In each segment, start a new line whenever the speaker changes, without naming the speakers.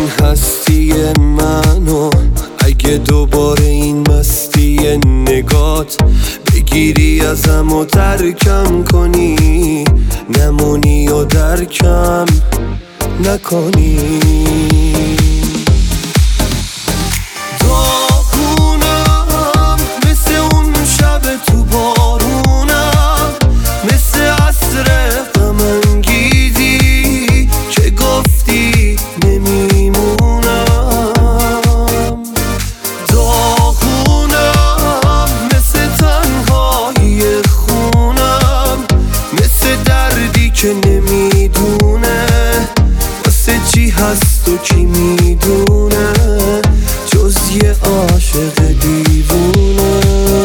این هستی منو، اگه دوباره این مستی نگات بگیری ازم و ترکم کنی، نمونی و درکم نکنی. داغونم مثل اون شب تو بارونم، مثل عصر غم انگیزی که گفتی نمیمونم. داغونم مثل تنهایی خونم، مثل دردی که نمیدونه واسه چی هست و کی میدونه جز یه عاشق دیوونه.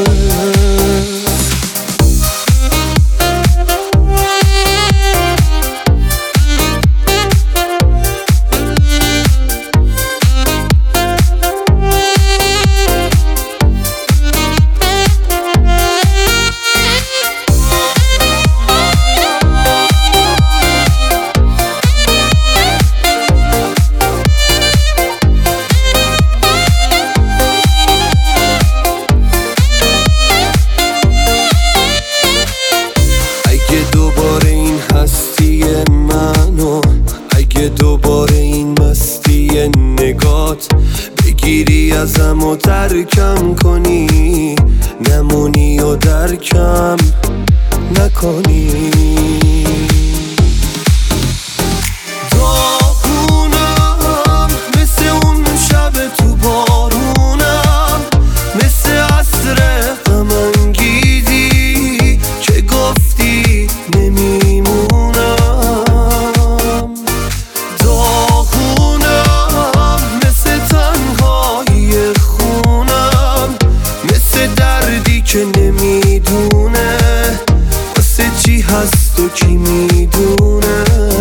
اگه دوباره این مستی نگات بگیری ازم و ترکم کنی، نمونی و درکم نکنی. داغونم مثل اون شب تو بارونم، مثل عصر غم انگیزی که گفتی نمیمونم. که نمیدونه واسه چی هست و کی میدونه